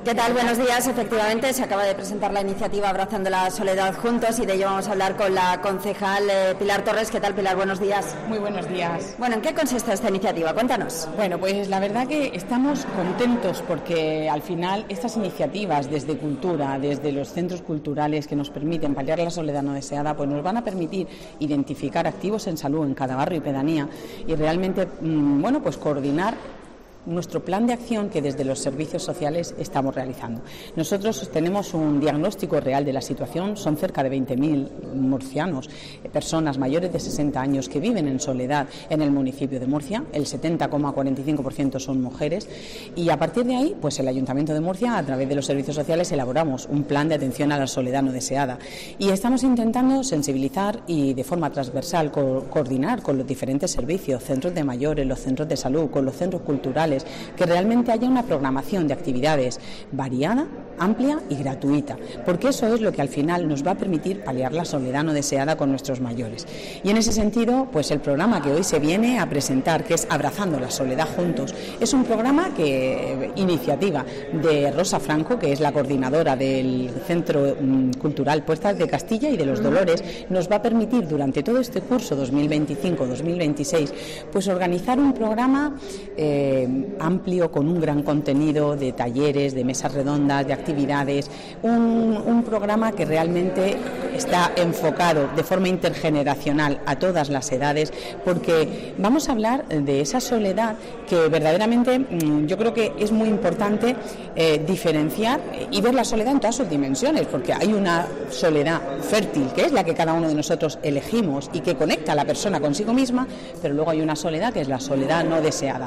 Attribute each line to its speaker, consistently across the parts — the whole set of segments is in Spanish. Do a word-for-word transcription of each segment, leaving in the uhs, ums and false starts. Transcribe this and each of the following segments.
Speaker 1: ¿Qué tal? Buenos días. Efectivamente, se acaba de presentar la iniciativa Abrazando la Soledad Juntos y de ello vamos a hablar con la concejal eh, Pilar Torres. ¿Qué tal, Pilar? Buenos días.
Speaker 2: Muy buenos días.
Speaker 1: Bueno, ¿en qué consiste esta iniciativa? Cuéntanos.
Speaker 2: Bueno, pues la verdad que estamos contentos porque al final estas iniciativas desde cultura, desde los centros culturales que nos permiten paliar la soledad no deseada, pues nos van a permitir identificar activos en salud en cada barrio y pedanía y realmente, mmm, bueno, pues coordinar nuestro plan de acción que desde los servicios sociales estamos realizando. Nosotros tenemos un diagnóstico real de la situación, son cerca de veinte mil murcianos, personas mayores de sesenta años que viven en soledad en el municipio de Murcia, el setenta coma cuarenta y cinco por ciento son mujeres y a partir de ahí, pues el Ayuntamiento de Murcia, a través de los servicios sociales, elaboramos un plan de atención a la soledad no deseada y estamos intentando sensibilizar y de forma transversal co- coordinar con los diferentes servicios, centros de mayores, los centros de salud, con los centros culturales, que realmente haya una programación de actividades variada, amplia y gratuita, porque eso es lo que al final nos va a permitir paliar la soledad no deseada con nuestros mayores. Y en ese sentido, pues el programa que hoy se viene a presentar, que es Abrazando la Soledad Juntos, es un programa que, iniciativa de Rosa Franco, que es la coordinadora del Centro Cultural Puertas de Castilla y de los Dolores, nos va a permitir durante todo este curso dos mil veinticinco dos mil veintiséis, pues organizar un programa eh, amplio, con un gran contenido de talleres, de mesas redondas, de actividades, un, un programa que realmente está enfocado de forma intergeneracional a todas las edades, porque vamos a hablar de esa soledad que verdaderamente yo creo que es muy importante eh, diferenciar y ver la soledad en todas sus dimensiones, porque hay una soledad fértil, que es la que cada uno de nosotros elegimos y que conecta a la persona consigo misma, pero luego hay una soledad que es la soledad no deseada.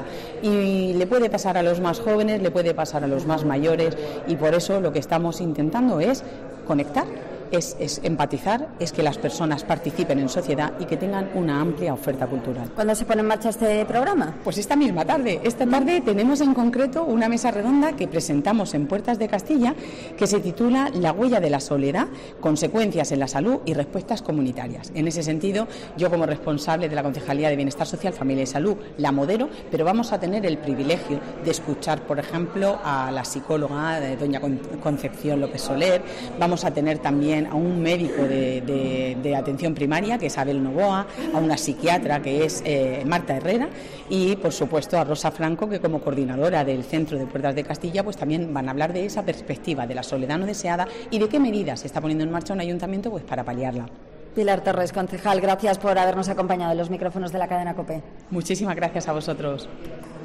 Speaker 2: Y le puede pasar a los más jóvenes, le puede pasar a los más mayores y por eso lo que estamos intentando es conectar, es, es empatizar, es que las personas participen en sociedad y que tengan una amplia oferta cultural.
Speaker 1: ¿Cuándo se pone en marcha este programa?
Speaker 2: Pues esta misma tarde. Esta tarde tenemos en concreto una mesa redonda que presentamos en Puertas de Castilla que se titula La huella de la soledad, consecuencias en la salud y respuestas comunitarias. En ese sentido, yo como responsable de la Concejalía de Bienestar Social, Familia y Salud la modero, pero vamos a tener el privilegio de escuchar, por ejemplo, a la psicóloga de doña Concepción López Soler, vamos a tener también a un médico de, de, de atención primaria que es Abel Novoa, a una psiquiatra que es eh, Marta Herrera y por supuesto a Rosa Franco, que como coordinadora del Centro de Puertas de Castilla pues también van a hablar de esa perspectiva de la soledad no deseada y de qué medidas se está poniendo en marcha un ayuntamiento pues para paliarla.
Speaker 1: Pilar Torres, concejal, gracias por habernos acompañado en los micrófonos de la cadena COPE.
Speaker 2: Muchísimas gracias a vosotros.